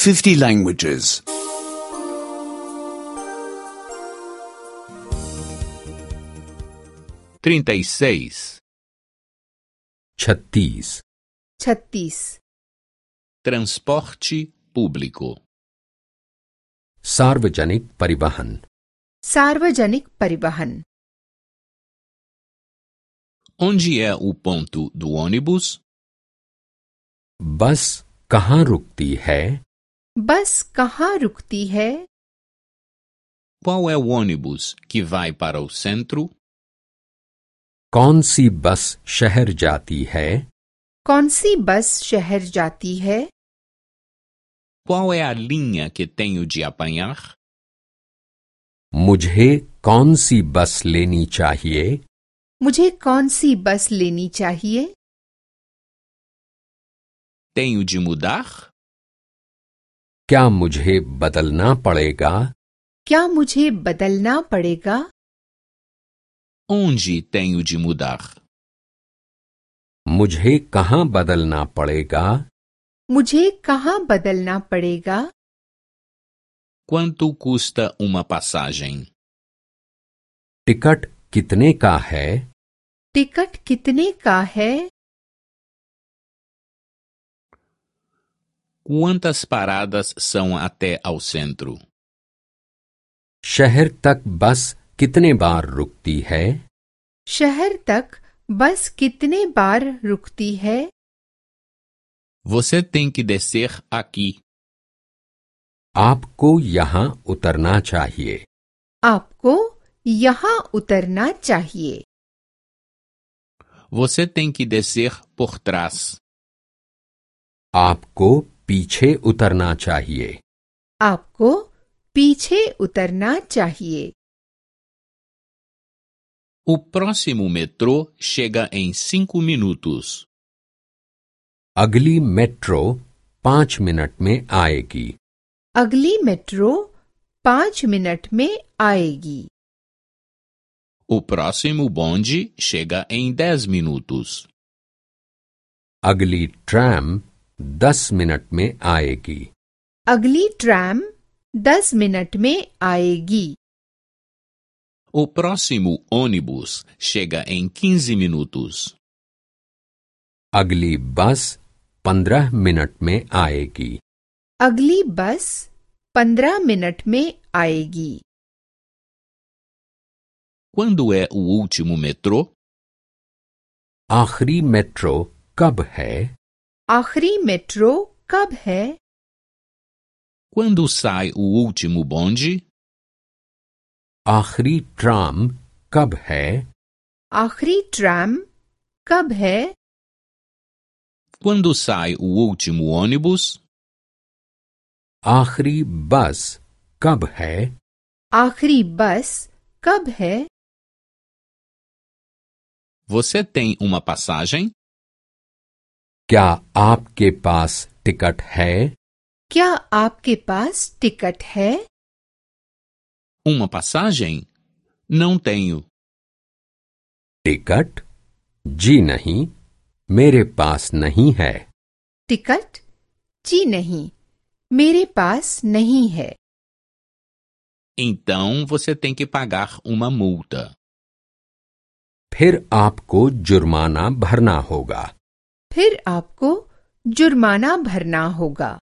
50 languages. 36. 36. 36. Transporte público. सार्वजनिक परिवहन. सार्वजनिक परिवहन. Onde é o ponto do ônibus? बस कहाँ रुकती है? बस कहाँ रुकती है? Qual é o ônibus que vai para o centro? कौन सी बस शहर जाती है? कौन सी बस शहर जाती है? Qual é a linha que tenho de apanhar? मुझे कौन सी बस लेनी चाहिए? मुझे कौन सी बस लेनी चाहिए? Tenho de mudar? क्या मुझे बदलना पड़ेगा? क्या मुझे बदलना पड़ेगा? Onde tenho de mudar? मुझे कहाँ बदलना पड़ेगा? मुझे कहाँ बदलना पड़ेगा? Quanto custa uma passagem? Ticket कितने का है? टिकट कितने का है? Quantas paradas são até ao centro? शहर तक बस कितने बार रुकती है? शहर तक बस कितने बार रुकती है? Você tem que descer aqui. आपको यहाँ उतरना चाहिए. आपको यहाँ उतरना चाहिए. Você tem que descer por trás. आपको पीछे उतरना चाहिए. आपको पीछे उतरना चाहिए. O próximo metrô chega em 5 minutos. अगली मेट्रो 5 मिनट में आएगी. अगली मेट्रो 5 मिनट में आएगी. O próximo bonde chega em 10 minutos. अगली ट्रैम 10 मिनट में आएगी. अगली ट्रैम 10 मिनट में आएगी. O próximo ônibus chega em 15 minutos. अगली बस 15 मिनट में आएगी. अगली बस 15 मिनट में आएगी. Quando é o último metrô? आखिरी मेट्रो कब है? आखिरी मेट्रो कब है? Quando sai o último bonde? आखिरी ट्राम कब है? आखिरी ट्रैम कब है? Quando sai o último ônibus? आखिरी बस कब है? आखिरी बस कब है? Você tem uma passagem? क्या आपके पास टिकट है? क्या आपके पास टिकट है? Uma passagem? Não tenho. Ticket? जी नहीं, मेरे पास नहीं है. टिकट? जी नहीं, मेरे पास नहीं है. Então você tem que pagar uma multa. फिर आपको जुर्माना भरना होगा. फिर आपको जुर्माना भरना होगा.